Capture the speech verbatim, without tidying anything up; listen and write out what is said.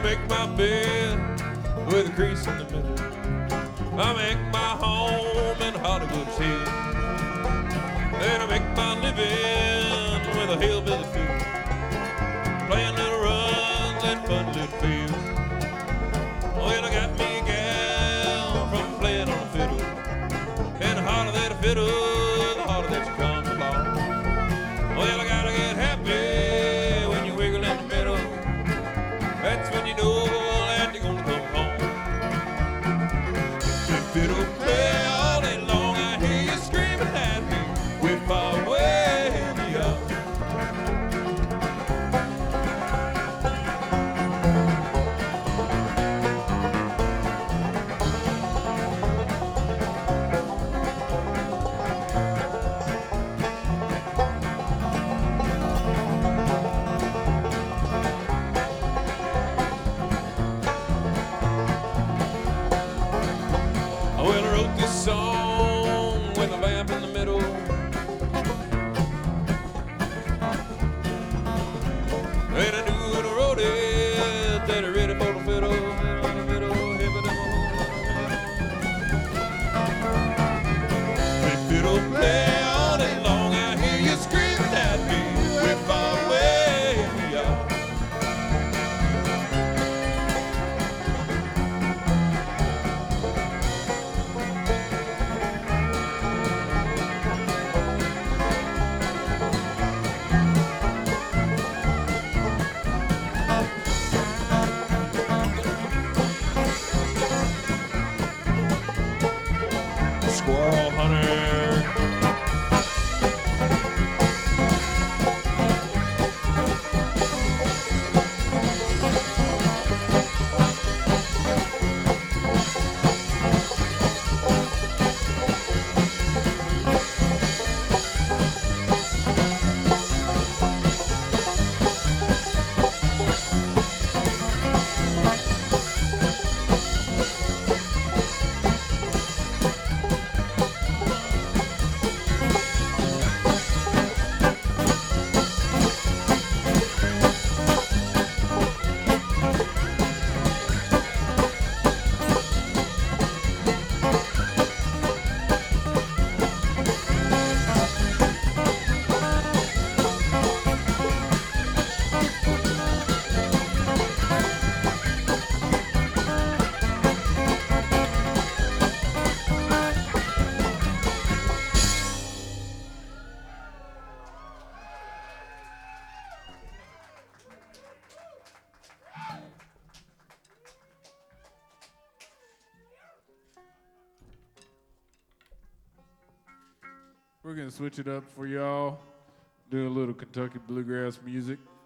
I make my bed with a crease in the middle. I make my home in Hollywood's Hill. Then I make my living with a hillbilly fiddle, playing little runs and fun little fields. Well, I got me a gal from playing on the fiddle, and the harder that I fiddle, the harder that you come along. Well, I gotta get happy when you wiggle in the middle. That's when you know that you're gonna come home. The fiddle play all day long, I hear you screaming at me. We're far away in the yard. Well, I wrote this song with a vamp in the middle. And I knew when I wrote it that I read it for the fiddle. The fiddle play all day long, I hear you screaming at me. We're far away in the yard. Squirrel hunter. We're gonna switch it up for y'all, do a little Kentucky bluegrass music.